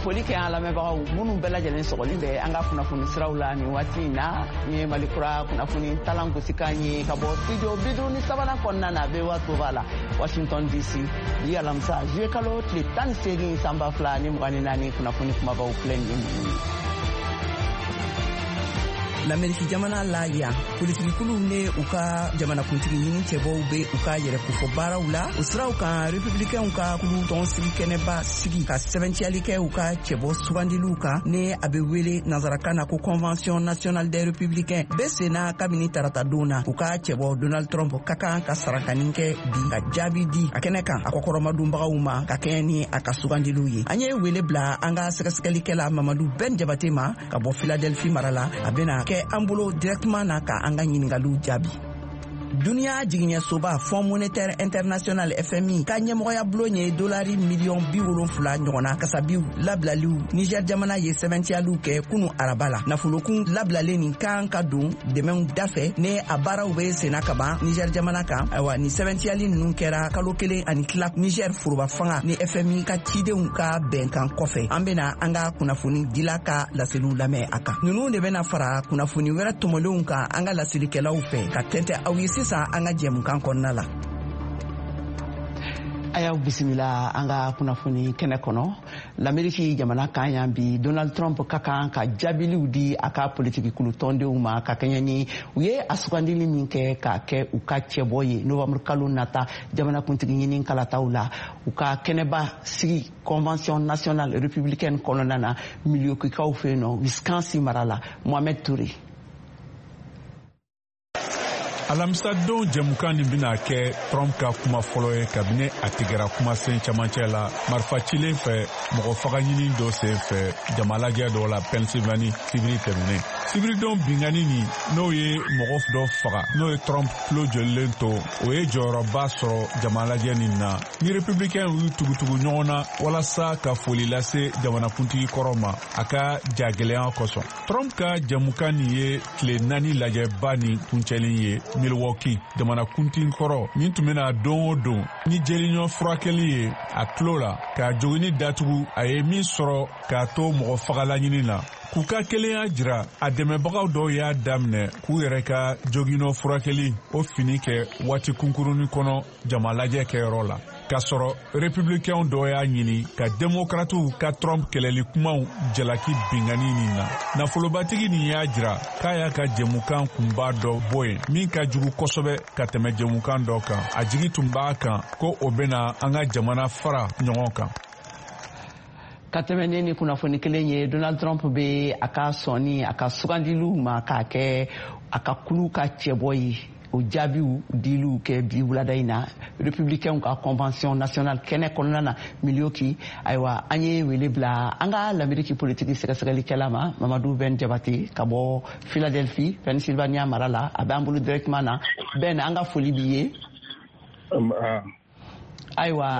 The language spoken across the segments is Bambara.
foli kɛ an lamɛnbagaw minnu bɛɛ lajɛlen sɔgɔlen bɛ an ka kunnafoni siraw la nin waati in na ni ye Malikura kunnafoni talan gosi kan ye ka bɔ studio 53 kɔnɔna na bɛ wato b'a la Washington DC bi alamisa juillet kalo tile 18 san 2024 kunnafoni kumabaw filɛ nin ye. L'Amérique jamana la yan politikulu ne u ka jamanakuntigi ɲini cɛbɔw be u ka yɛrɛkofɔ baaraw la o siraw kan républicains ka kulu tɔnsigi kɛnɛba sigi ka sɛbɛntiyali kɛ u ka cɛbɔ sugandiliw kan ne a be wele nazarakan na ko convention nationale des républicains be senna kabini tarata don na u ka cɛbɔ Donald Trump ka kan ka sarakani kɛ bi ka jaabi di a kɛnɛ kan a kɔkɔrɔmadonbagaw ma ka kɛɲɛ ni a ka sugandiliw ye an ye wele bila an ka sɛgɛsɛgɛlikɛla Mamadu Ben Jabate ma ka bɔ Philadelphie mara la a bena kɛ an bolo directement na ka an ka ɲiningaliw jaabi. Duniya jigiɲɛsoba Fonds monétaire international FMI ka ɲɛmɔgɔya bulon ye dolari miliyɔn 70 ɲɔgɔnna kasabiw labilaliw Niger jamana ye sɛbɛntiyaliw kɛ kunu araba la nafolokun labilalen nin kan ka don dɛmɛw dafɛ ne a baaraw be senna ka ban Niger jamana kan ayiwa ni sɛbɛntiyali ninnu kɛra kalo 1 ani tila Niger foroba fanga ni FMI ka cidenw ka bɛnkan kɔfɛ an bena an ka kunnafoni dila ka laseliw lamɛn a kan ninnu de bena fara kunnafoni wɛrɛ tɔmɔlenw kan an ka laselikɛlaw fɛ ka tɛntɛ aw ye sisan an ka jɛmukan kɔnɔna la. Ayaw bisimila an ka kunnafoni kɛnɛ kɔnɔ l'Amérique jamana kan yan bi Donald Trump ka kan ka jaabiliw di a ka politiki kulu tɔndenw ma ka kɛɲɛ ni u ye a sugandili min kɛ k'a kɛ u ka cɛbɔ ye novembre kalo nata jamanakuntigi ɲini kalataw la u ka kɛnɛba sigi convention nationale républicaine kɔnɔna na miliyɔkikaw fɛ yen nɔ Wisconsin mara la Mohamed Touré. Alamisa don jɛmukan nin bena kɛ Trump ka kuma fɔlɔ ye kabini a tigɛra kumasen camancɛ la marifa cilen fɛ mɔgɔ faga ɲini dɔ sen fɛ jama lajɛ dɔ la Pennsylvanie sibiri tɛmɛnen sibiridon bingani nin n'o ye mɔgɔ dɔ faga n'o ye Trump tulo jolilen to o ye jɔyɔrɔba sɔrɔ jama lajɛ nin na ni républicain y'u tugutugu ɲɔgɔn na walasa ka foli lase jamanakuntigi kɔrɔ ma a ka jagɛlɛya kosɔn Trump ka jɛmukan nin ye tile 4 lajɛba nin kuncɛlen ye Milwaukee jamanakuntigi kɔrɔ min tun bena don o don ni jeliɲɔ furakɛli ye a tulo la k'a jogini datugu a ye min sɔrɔ k'a to mɔgɔ fagala ɲini na k'u ka kelenya jira a dɛmɛbagaw dɔw y'a daminɛ k'u yɛrɛ ka joginɔ furakɛli o fini kɛ waati kunkurunin kɔnɔ jama lajɛ kɛyɔrɔ la k'a sɔrɔ républicains dɔw y'a ɲini ka démocrates ka Trump kɛlɛli kumaw jalaki bingani nin na nafolobatigi nin y'a jira k'a y'a ka jɛmukan kunba dɔ bɔ yen min ka jugu kosɛbɛ ka tɛmɛ jɛmukan dɔ kan a jigi tun b'a kan ko o bena an ka jamana fara ɲɔgɔn kan. Ka tɛmɛni ni kunnafoni kelen ye Donald Trump be a ka sɔnni a ka sugandiliw ma k'a kɛ a ka kulu ka cɛbɔ ye o jaabiw diliw kɛ bi wulada in na républicains ka convention nationale kɛnɛ kɔnɔna na Milwaukee ayiwa an ye wele bila an ka l'Amérique politique sɛgɛsɛgɛlikɛla ma Mamadu Ben Jabate ka bɔ Philadelphie Pennsylvania mara la a b'an bolo directement na Ben an ka foli b'i ye. Ayiwa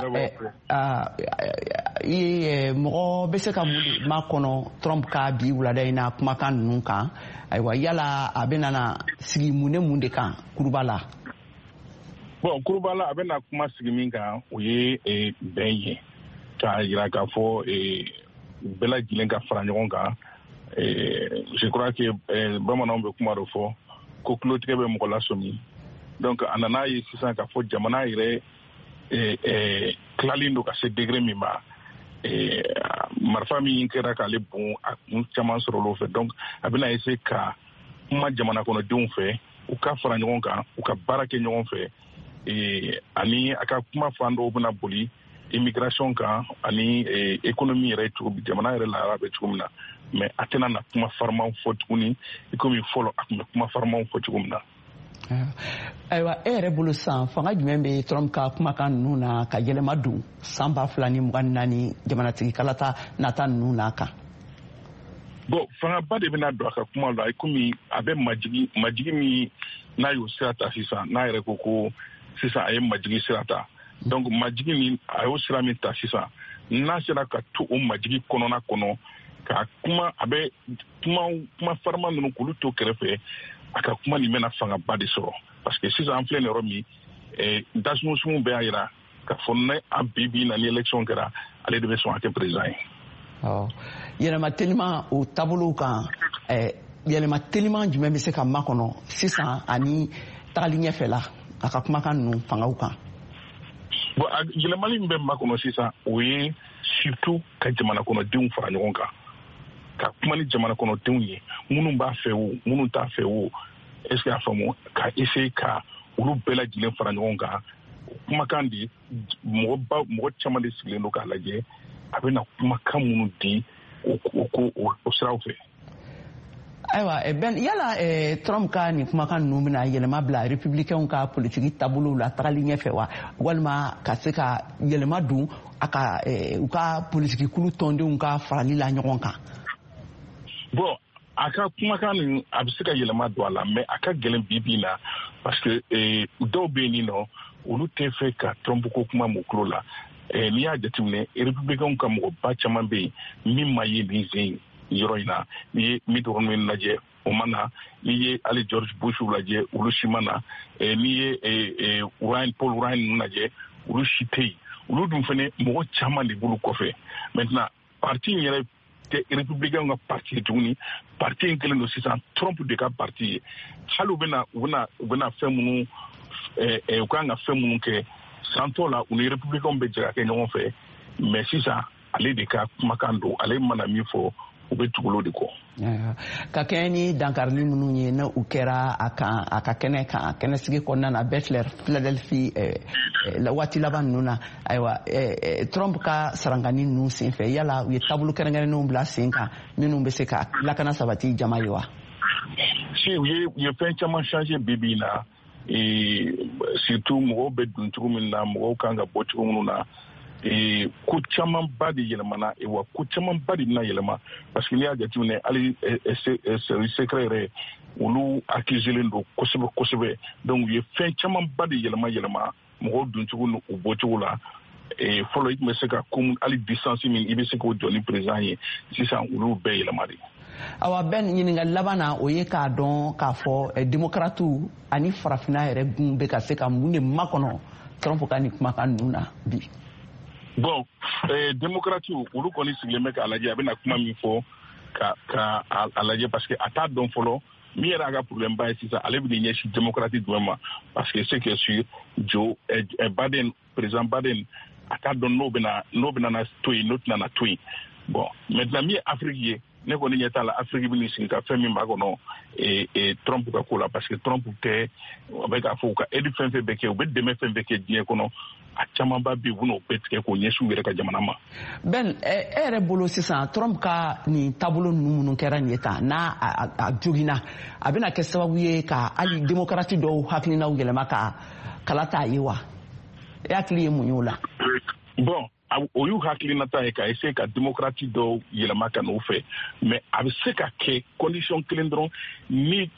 mɔgɔ bɛ se ka mun de ma kɔnɔ Trump ka bi wulada in na kumakan ninnu kan ayiwa yala a bɛ na sigi mun de kan kuruba la. Bon kuruba la a bɛ na kuma sigi min kan o ye bɛn ye k'a jira k'a fɔ bɛɛ lajɛlen ka fara ɲɔgɔn kan je crois que bamananw bɛ kuma dɔ fɔ ko tulotigɛ bɛ mɔgɔ lasɔmi donc a nana ye sisan k'a fɔ jamana yɛrɛ tilalen don ka se degré min ma marifa min kɛra k'ale bon a kun caman sɔrɔ olu fɛ donc a bɛna essayer ka kuma jamana kɔnɔdenw fɛ u ka fara ɲɔgɔn kan u ka baara kɛ ɲɔgɔn fɛ ani a ka kuma fan dɔw bɛna boli immigration kan ani économie yɛrɛ jamana yɛrɛ lahara bɛ cogo min na mais a tɛna na kuma farimanw fɔ tuguni i komi fɔlɔ a tun bɛ kuma farimanw fɔ cogo min na. Ayiwa e yɛrɛ bolo san fanga jumɛn bɛ Trump ka kumakan ninnu na ka yɛlɛma don san 2024 jamanatigi kalata nata ninnu n'a kan. Bon fangaba de bɛna don a ka kuma la komi a bɛ majigi min n'a y'o sira ta sisan n'a yɛrɛ ko sisan a ye majigi sira ta donc majigi min a y'o sira min ta sisan n'a sera ka to o majigi kɔnɔna kɔnɔ ka kuma a bɛ kuma farima ninnu k'olu to kɛrɛfɛ a ka kuma nin bɛna fangaba de sɔrɔ parce que sisan an filɛ nin yɔrɔ min dasumunsumu bɛɛ y'a jira k'a fɔ ne a bi na ni élection kɛra ale de bɛ sɔn a kɛ président ye. yɛlɛma teliman o taabolow kan yɛlɛma teliman jumɛn bɛ se ka makɔnɔ sisan ani tagali ɲɛfɛla a ka kumakan ninnu fangaw kan. Bon yɛlɛmali min bɛ makɔnɔ sisan o ye surtout ka jamana kɔnɔdenw fara ɲɔgɔn kan ka kuma ni jamana kɔnɔdenw ye minnu b'a fɛ o minnu t'a fɛ o est-ce que a faamu ka essayer ka olu bɛɛ lajɛlen fara ɲɔgɔn kan kumakan di mɔgɔ caman de sigilen don k'a lajɛ a bɛna kumakan minnu di o siraw fɛ. Ayiwa Ben yala Trump ka nin kumakan ninnu bɛna yɛlɛma bila républicains ka politique taabolow la tagali ɲɛfɛ wa walima ka se ka yɛlɛma don a ka u ka politique kulu tɔndenw ka farali la ɲɔgɔn kan. Bon a ka kumakan nin a bɛ se ka yɛlɛma don a la mais a ka gɛlɛn bi na parce que dɔw bɛ yen nɔ olu tɛ fɛ ka Trump ko kuma mu tulo la n'i y'a jateminɛ républicains ka mɔgɔba caman bɛ yen min ma ye nin sen yɔrɔ in na n'i ye Mitt Romney lajɛ o ma na n'i ye hali George Bush lajɛ olu si ma na n'i ye Paul Ryan lajɛ olu si tɛ yen olu dun fana mɔgɔ caman de b'olu kɔfɛ maintenant parti in yɛrɛ tɛ républicains ka parti tuguni parti in kɛlen don sisan Trump de ka parti ye hali u bɛna fɛn minnu u kan ka fɛn minnu kɛ san tɔ la u ni républicains bɛ jɛ ka kɛ ɲɔgɔn fɛ mais sisan ale de ka kumakan don ale mana min fɔ u bɛ tugolo de kɔ. Ka kɛɲɛ ni dankarili minnu ye na u kɛra a ka kɛnɛ kan kɛnɛsigi kɔnɔna na Philadelphia waati laban ninnu na ayiwa Trump ka sarangani ninnu senfɛ yala u ye taabolo kɛrɛnkɛrɛnnenw bila sen kan minnu bɛ se ka lakana sabati jama ye wa. Si u ye fɛn caman changer bi in na surtout mɔgɔw bɛ dun cogo min na mɔgɔw kan ka bɔ cogo minnu na. Ko caman ba de yɛlɛmana wa ko caman ba de bɛna yɛlɛma parce que n'i y'a jateminɛ hali service secret yɛrɛ olu accuselen don kosɛbɛ kosɛbɛ donc u ye fɛn caman ba de yɛlɛma mɔgɔw duncogo ni u bɔcogo la fɔlɔ i tun bɛ se ka comme hali distance min i bɛ se k'o jɔ ni président ye sisan olu bɛɛ yɛlɛma de. Awa Ben ɲininkali laban na o ye k'a dɔn k'a fɔ démocrates ani farafinna yɛrɛ gun bɛ ka se ka mun de makɔnɔ Trump ka nin kumakan ninnu na bi. Bon démocrates olu kɔni sigilen bɛ k'a lajɛ a bɛna kuma min fɔ ka a lajɛ parce que a t'a dɔn fɔlɔ min yɛrɛ a ka problème ba ye sisan ale bɛ ɲɛsin démocrate jumɛn ma parce que ce qui est sûr Joe Biden président Biden a t'a dɔn n'o bɛna na to yen n'o tɛna na to yen bon maintenant min ye Afrique ye ne kɔni ɲɛ t'a la Afrique bɛ nin sigi ka fɛn min b'a kɔnɔ Trump ka ko la parce que Trump tɛ a bɛ k'a fɔ u ka aide fɛn fɛn bɛ kɛ u bɛ dɛmɛ fɛn bɛɛ kɛ diɲɛ kɔnɔ a caman ba bi u bɛn'o bɛɛ tigɛ k'o ɲɛsin u yɛrɛ ka jamana ma. Ben e yɛrɛ bolo sisan Trump ka nin taabolo ninnu minnu kɛra nin ye tan n'a a joginna a bɛna kɛ sababu ye ka hali démocrate dɔw hakilinaw yɛlɛma ka kala t'a ye wa e hakili ye mun y'o la. Bon o y'u hakilinata ye ka essayer ka démocrate dɔw yɛlɛma ka n'u fɛ mais a bɛ se ka kɛ condition kelen dɔrɔn ni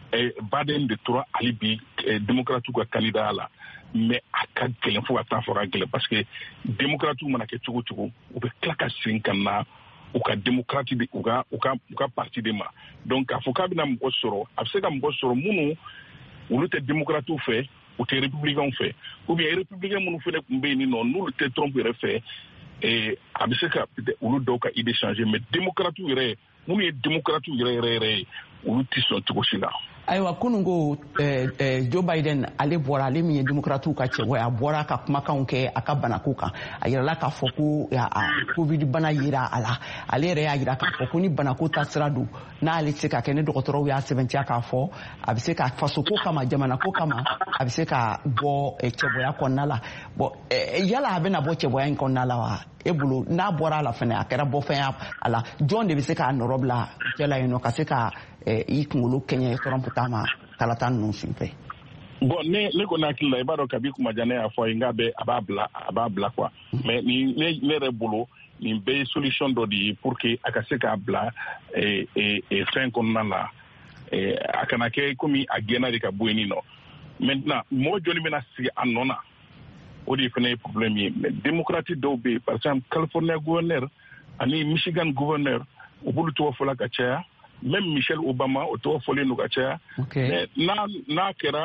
Biden de tora hali bi démocrate ka candidat la mais a ka gɛlɛn fo ka taa fɔ ka gɛlɛn parce que démocrate mana kɛ cogo cogo u bɛ tila ka segin ka na u ka démocrate de u ka parti de ma donc k'a fɔ k'a bɛna mɔgɔ sɔrɔ a bɛ se ka mɔgɔ sɔrɔ minnu olu tɛ démocrate fɛ u tɛ républicain fɛ ou bien républicain minnu fana tun bɛ yen nɔ n'olu tɛ Trump yɛrɛ fɛ a bɛ se ka olu dɔw ka idée changer mais démocrate yɛrɛ minnu ye démocrate yɛrɛ olu tɛ sɔn cogo si la. Ayiwa kunun ko Joe Biden ale bɔra ale min ye démocrates ka cɛbɔ a bɔra ka kumakanw kɛ a ka banako kan a yirala k'a fɔ ko covid bana yira a la ale yɛrɛ y'a yira k'a fɔ ko ni banako ta sira don n'ale tɛ se ka kɛ ni dɔgɔtɔrɔw y'a sɛbɛntiya k'a fɔ a bɛ se ka faso ko kama jamana ko kama a bɛ se ka bɔ cɛbɔya kɔnɔna la bon yala a bɛna bɔ cɛbɔya in kɔnɔna la wa e bolo n'a bɔra a la fɛnɛ a kɛra bɔfɛn a la jɔn de bɛ se k'a nɔrɔ bila cɛla yen nɔ ka se ka i kunkolo kɛɲɛ Trump ta ma kalata ninnu senfɛ. Bon ne kɔni hakili la i b'a dɔn kabi kuma jan ne y'a fɔ n k'a bɛ a b'a bila quoi mais ne yɛrɛ bolo nin bɛɛ ye solution dɔ de ye pour que a ka se k'a bila fɛn kɔnɔna la a kana kɛ komi a gɛnna de ka bɔ yen nɔ maintenant mɔgɔ jɔnni bɛna sigi a nɔ na o de fana ye problème ye mais démocrate dɔw bɛ yen par exemple California gouverneur ani Michigan gouverneur u b'olu tɔgɔ fɔla ka caya même Michelle Obama o tɔgɔ fɔlen don ka caya mais n'a kɛra